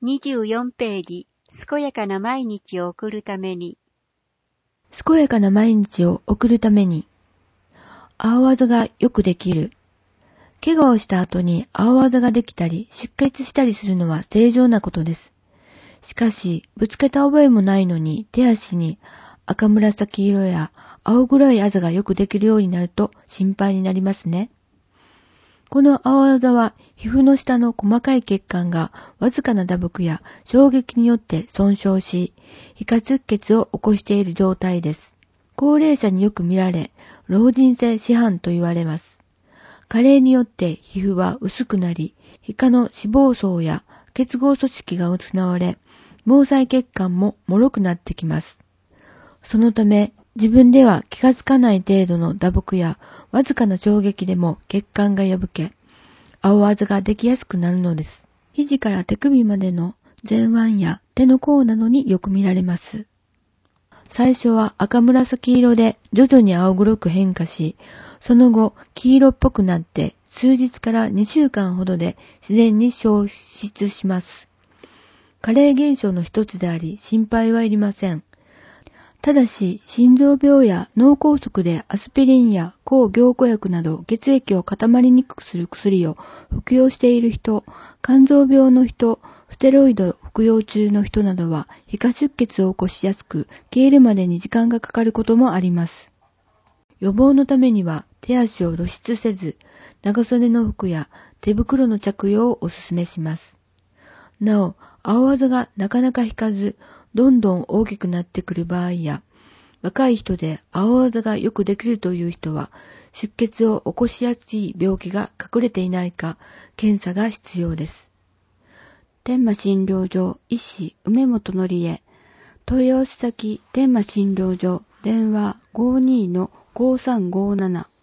24ページ、健やかな毎日を送るために。 健やかな毎日を送るために。青あざがよくできる。怪我をした後に青あざができたり出血したりするのは正常なことです。しかし、ぶつけた覚えもないのに手足に赤紫色や青黒いあざがよくできるようになると心配になりますね。この青あざは皮膚の下の細かい血管がわずかな打撲や衝撃によって損傷し、皮下出血を起こしている状態です。高齢者によく見られ、老人性紫斑と言われます。加齢によって皮膚は薄くなり、皮下の脂肪層や結合組織が失われ、毛細血管も脆くなってきます。そのため、自分では気がつかない程度の打撲やわずかな衝撃でも血管が破け、青あざができやすくなるのです。肘から手首までの前腕や手の甲などによく見られます。最初は赤紫色で徐々に青黒く変化し、その後黄色っぽくなって数日から2週間ほどで自然に消失します。加齢現象の一つであり心配はいりません。ただし、心臓病や脳梗塞でアスピリンや抗凝固薬など血液を固まりにくくする薬を服用している人、肝臓病の人、ステロイド服用中の人などは皮下出血を起こしやすく、消えるまでに時間がかかることもあります。予防のためには手足を露出せず、長袖の服や手袋の着用をお勧めします。なお、青あざがなかなか引かず、どんどん大きくなってくる場合や、若い人で青あざがよくできるという人は、出血を起こしやすい病気が隠れていないか、検査が必要です。天満診療所医師梅本のりえ、問い合わせ先天満診療所電話 52-5357